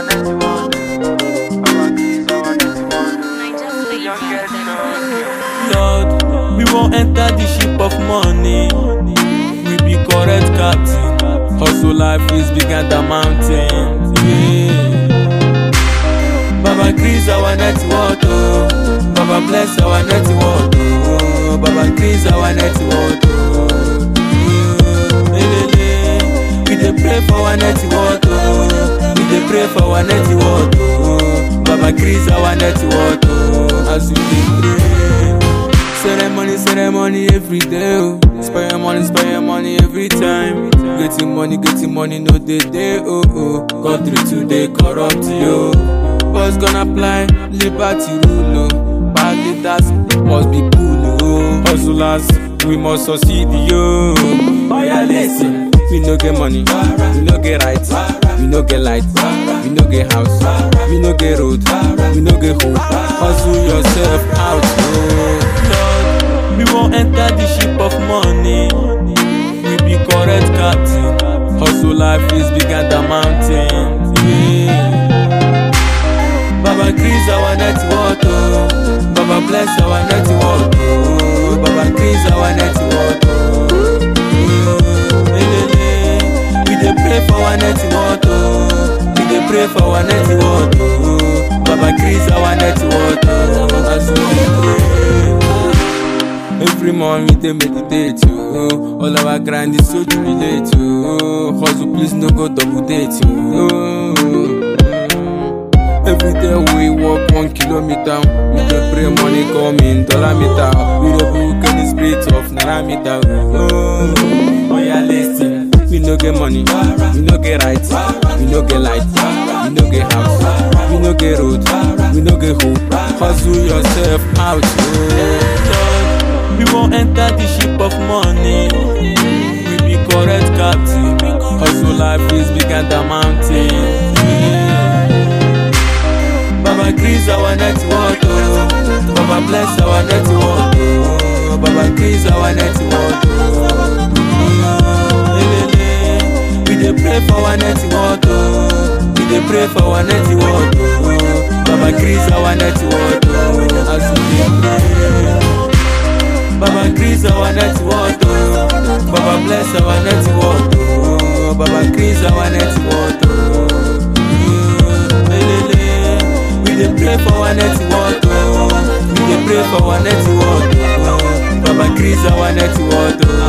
our network. Baba increase our network. Lord, we won't enter the ship of money. We be correct captain. Hustle life is bigger than mountain. Yeah. Baba increase our network. Oh. Baba bless our network. Oh. Baba increase our network. Oh. We dey pray for our network. Oh. We dey pray for our network. Oh. Baba increase our network. Oh. As we dey pray. Ceremony every day. Oh. Spend your money every time. Getting money, no day. Oh oh. Country today corrupt yo. What's gonna apply? Liberty rule. Oh. Bad leaders must be cool. Oh. Hustlers, we must succeed yo. Oh yeah, listen. We no get money, we no get rights, we no get light, we no get house, we no get road, we no get hope. Hustle yourself out. Oh. Lord, we won't enter the ship of money. We be correct captain. Hustle life is bigger than mountain. Yeah. Baba increase our network. Oh. Baba bless our network. Oh. Baba increase our network. Oh. We dey pray for our network. Oh. We dey pray for our network. Oh. Baba increase our network. Oh. As we dey pray. Every morning we dey meditate, oh. All our grind is so to relate, oh. Hustle please no go double date, oh. Every day we walk 1 kilometer. We dey pray money coming, dollar meter. We dey book any spirit of naira meter, oh. Oh yeah, listen. We no get money, we no get rights, we no get light, we no get house, we no get road, we no get hope. Hustle yourself out, oh. We won't enter the ship of money. We be correct captain. Hustle life is bigger than mountain. Yeah. Baba increase our network. Oh. Baba bless our network. Oh. Baba increase our network. Oh. We dey pray for our network. Oh. We dey pray for our network. Oh. Baba increase our network. Oh. As we dey pray. Baba increase our network, oh. Baba bless our network, oh. Baba increase our network, oh. We dey pray for our network, oh. We dey pray for our network, oh. Baba increase our network, oh.